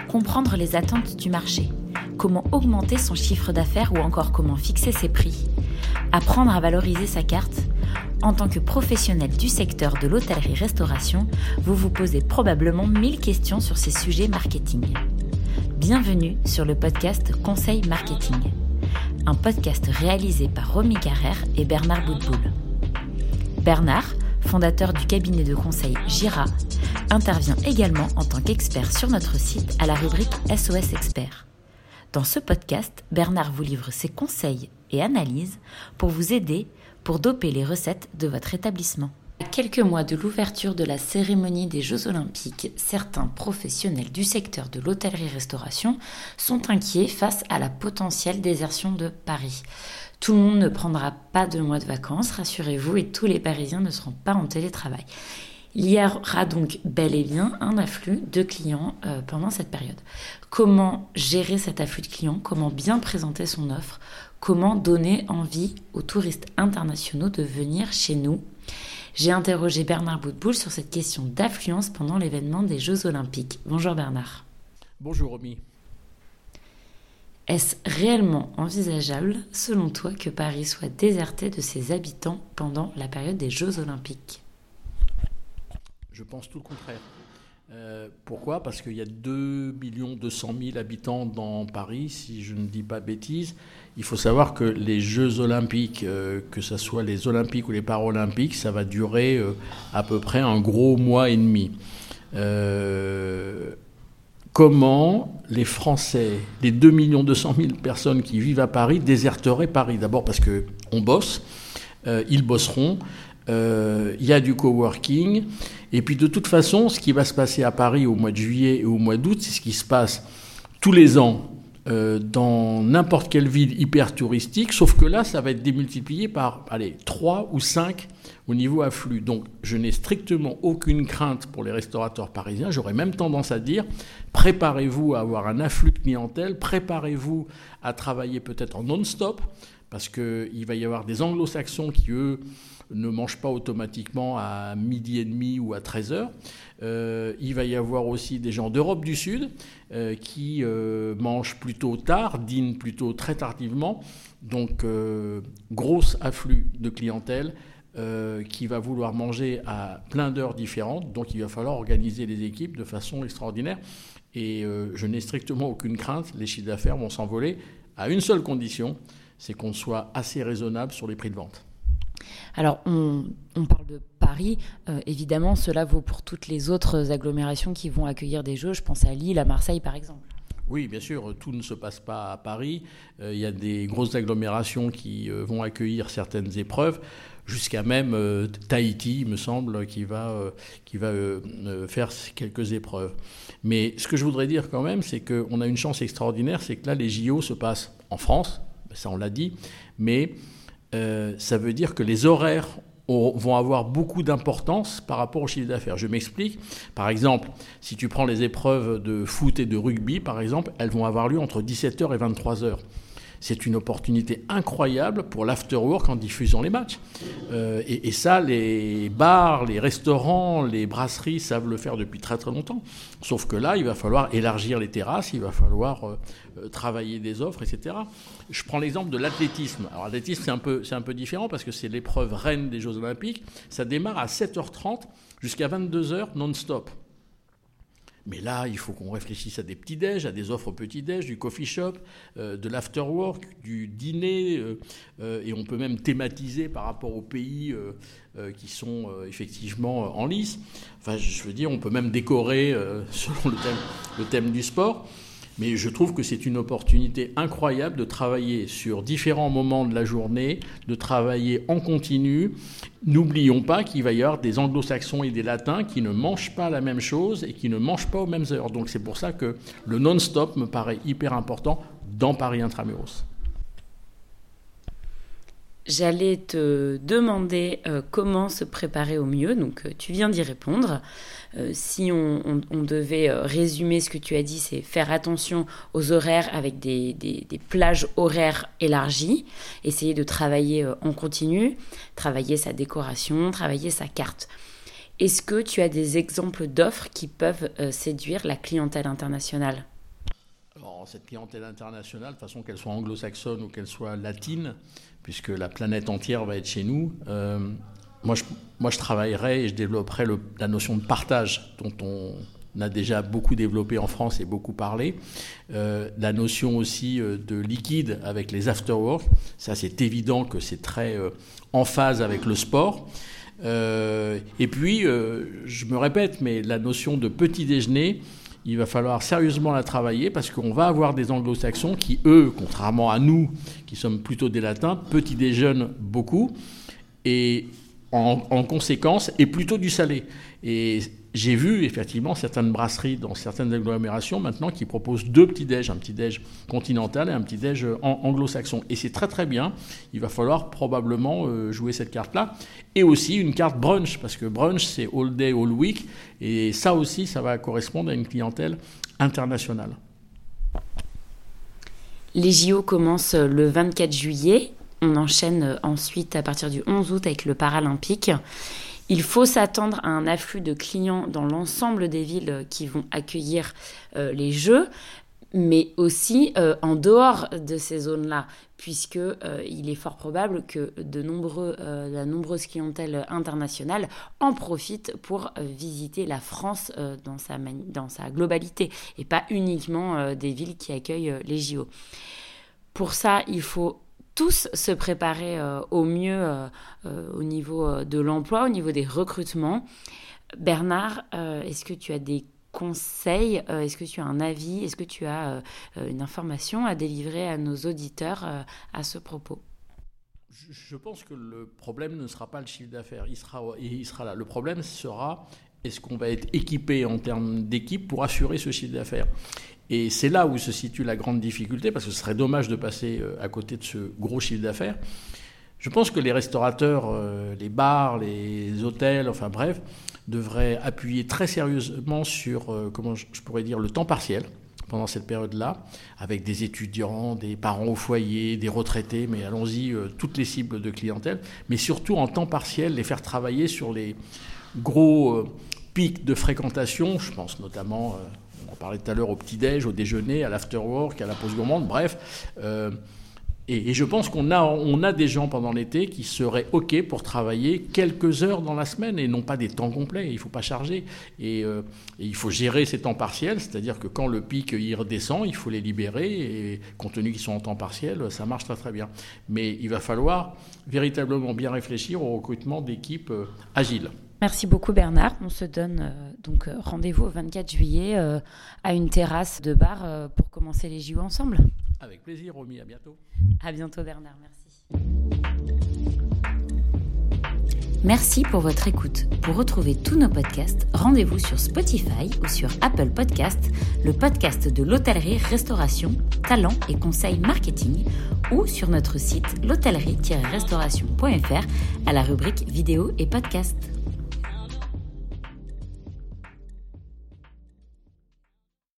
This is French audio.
comprendre les attentes du marché, comment augmenter son chiffre d'affaires ou encore comment fixer ses prix, apprendre à valoriser sa carte. En tant que professionnel du secteur de l'hôtellerie-restauration, vous vous posez probablement 1000 questions sur ces sujets marketing. Bienvenue sur le podcast Conseil Marketing, un podcast réalisé par Romy Carrère et Bernard Boutboul. Bernard, fondateur du cabinet de conseil Gira, intervient également en tant qu'expert sur notre site à la rubrique SOS Expert. Dans ce podcast, Bernard vous livre ses conseils et analyses pour vous aider pour doper les recettes de votre établissement. À quelques mois de l'ouverture de la cérémonie des Jeux Olympiques, certains professionnels du secteur de l'hôtellerie-restauration sont inquiets face à la potentielle désertion de Paris. Tout le monde ne prendra pas 2 mois de vacances, rassurez-vous, et tous les Parisiens ne seront pas en télétravail. Il y aura donc bel et bien un afflux de clients pendant cette période. Comment gérer cet afflux de clients? Comment bien présenter son offre? Comment donner envie aux touristes internationaux de venir chez nous? J'ai interrogé Bernard Boutboul sur cette question d'affluence pendant l'événement des Jeux Olympiques. Bonjour Bernard. Bonjour Romy. Est-ce réellement envisageable, selon toi, que Paris soit déserté de ses habitants pendant la période des Jeux Olympiques? Je pense tout le contraire. Pourquoi ? Parce qu'il y a 2 200 000 habitants dans Paris, si je ne dis pas bêtises. Il faut savoir que les Jeux Olympiques, que ce soit les Olympiques ou les Paralympiques, ça va durer à peu près un gros mois et demi. Comment les Français, les 2 200 000 personnes qui vivent à Paris, déserteraient Paris ? D'abord parce qu'on bosse, ils bosseront, il y a du coworking. Et puis de toute façon, ce qui va se passer à Paris au mois de juillet et au mois d'août, c'est ce qui se passe tous les ans dans n'importe quelle ville hyper touristique, sauf que là, ça va être démultiplié par 3 ou 5 au niveau afflux. Donc je n'ai strictement aucune crainte pour les restaurateurs parisiens. J'aurais même tendance à dire, préparez-vous à avoir un afflux de clientèle, préparez-vous à travailler peut-être en non-stop, parce qu'il va y avoir des anglo-saxons qui, eux, ne mangent pas automatiquement à 12h30 ou à 13h. Il va y avoir aussi des gens d'Europe du Sud qui mangent plutôt tard, dînent plutôt très tardivement. Donc, gros afflux de clientèle qui va vouloir manger à plein d'heures différentes. Donc, il va falloir organiser les équipes de façon extraordinaire. Et je n'ai strictement aucune crainte. Les chiffres d'affaires vont s'envoler à une seule condition, c'est qu'on soit assez raisonnable sur les prix de vente. Alors, on parle de Paris. Évidemment, cela vaut pour toutes les autres agglomérations qui vont accueillir des Jeux. Je pense à Lille, à Marseille, par exemple. Oui, bien sûr, tout ne se passe pas à Paris. Il y a des grosses agglomérations qui vont accueillir certaines épreuves, jusqu'à même Tahiti, il me semble, qui va faire quelques épreuves. Mais ce que je voudrais dire quand même, c'est qu'on a une chance extraordinaire, c'est que là, les JO se passent en France, ça on l'a dit, mais ça veut dire que les horaires vont avoir beaucoup d'importance par rapport au chiffre d'affaires. Je m'explique. Par exemple, si tu prends les épreuves de foot et de rugby, par exemple, elles vont avoir lieu entre 17h et 23h. C'est une opportunité incroyable pour l'afterwork en diffusant les matchs. Et ça, les bars, les restaurants, les brasseries savent le faire depuis très très longtemps. Sauf que là, il va falloir élargir les terrasses, il va falloir travailler des offres, etc. Je prends l'exemple de l'athlétisme. Alors l'athlétisme, c'est un peu différent parce que c'est l'épreuve reine des Jeux Olympiques. Ça démarre à 7h30 jusqu'à 22h non-stop. Mais là, il faut qu'on réfléchisse à des petits-déj, à des offres petits-déj, du coffee shop, de l'afterwork, du dîner, et on peut même thématiser par rapport aux pays qui sont effectivement en lice. Enfin, je veux dire, on peut même décorer selon le thème du sport. Mais je trouve que c'est une opportunité incroyable de travailler sur différents moments de la journée, de travailler en continu. N'oublions pas qu'il va y avoir des anglo-saxons et des latins qui ne mangent pas la même chose et qui ne mangent pas aux mêmes heures. Donc c'est pour ça que le non-stop me paraît hyper important dans Paris Intramuros. J'allais te demander comment se préparer au mieux, donc tu viens d'y répondre. Si on devait résumer ce que tu as dit, c'est faire attention aux horaires avec des plages horaires élargies, essayer de travailler en continu, travailler sa décoration, travailler sa carte. Est-ce que tu as des exemples d'offres qui peuvent séduire la clientèle internationale ? Alors, cette clientèle internationale, de façon qu'elle soit anglo-saxonne ou qu'elle soit latine, puisque la planète entière va être chez nous, moi, je travaillerai et je développerai la notion de partage dont on a déjà beaucoup développé en France et beaucoup parlé. La notion aussi de liquide avec les after-work, ça c'est évident que c'est très en phase avec le sport. Et puis, je me répète, mais la notion de petit déjeuner, il va falloir sérieusement la travailler parce qu'on va avoir des anglo-saxons qui, eux, contrairement à nous, qui sommes plutôt des latins, petit déjeunent beaucoup et en conséquence, et plutôt du salé. Et j'ai vu effectivement certaines brasseries dans certaines agglomérations maintenant qui proposent 2 petits-déj, un petit-déj continental et un petit-déj anglo-saxon. Et c'est très très bien. Il va falloir probablement jouer cette carte-là. Et aussi une carte brunch, parce que brunch c'est all day, all week. Et ça aussi, ça va correspondre à une clientèle internationale. Les JO commencent le 24 juillet. On enchaîne ensuite à partir du 11 août avec le Paralympique. Il faut s'attendre à un afflux de clients dans l'ensemble des villes qui vont accueillir les Jeux, mais aussi en dehors de ces zones-là, puisqu'il est fort probable que la nombreuse clientèle internationale en profite pour visiter la France dans sa globalité, et pas uniquement des villes qui accueillent les JO. Pour ça, il faut tous se préparer au mieux au niveau de l'emploi, au niveau des recrutements. Bernard, est-ce que tu as des conseils, est-ce que tu as un avis, est-ce que tu as une information à délivrer à nos auditeurs à ce propos ? Je pense que le problème ne sera pas le chiffre d'affaires, il sera là. Le problème sera, est-ce qu'on va être équipé en termes d'équipe pour assurer ce chiffre d'affaires ? Et c'est là où se situe la grande difficulté, parce que ce serait dommage de passer à côté de ce gros chiffre d'affaires. Je pense que les restaurateurs, les bars, les hôtels, enfin bref, devraient appuyer très sérieusement sur, comment je pourrais dire, le temps partiel pendant cette période-là, avec des étudiants, des parents au foyer, des retraités, mais allons-y, toutes les cibles de clientèle, mais surtout en temps partiel, les faire travailler sur les gros pics de fréquentation, je pense notamment... on parlait tout à l'heure au petit-déj, au déjeuner, à l'after-work, à la pause gourmande, bref. Et je pense qu'on a des gens pendant l'été qui seraient OK pour travailler quelques heures dans la semaine et non pas des temps complets. Il ne faut pas charger. Et il faut gérer ces temps partiels, c'est-à-dire que quand le pic il redescend, il faut les libérer. Et compte tenu qu'ils sont en temps partiel, ça marche très très bien. Mais il va falloir véritablement bien réfléchir au recrutement d'équipes agiles. Merci beaucoup Bernard. On se donne donc rendez-vous au 24 juillet à une terrasse de bar pour commencer les JO ensemble. Avec plaisir, Romy. À bientôt. À bientôt Bernard. Merci. Merci pour votre écoute. Pour retrouver tous nos podcasts, rendez-vous sur Spotify ou sur Apple Podcasts, le podcast de l'hôtellerie-restauration, talent et conseils marketing, ou sur notre site l'hôtellerie-restauration.fr à la rubrique vidéo et podcasts.